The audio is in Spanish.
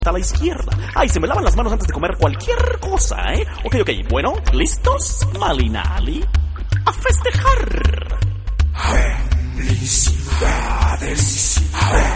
a la izquierda. Ay, se me lavan las manos antes de comer cualquier cosa, ¿eh? Ok, bueno, ¿listos? Malinali, a festejar. Felicidades.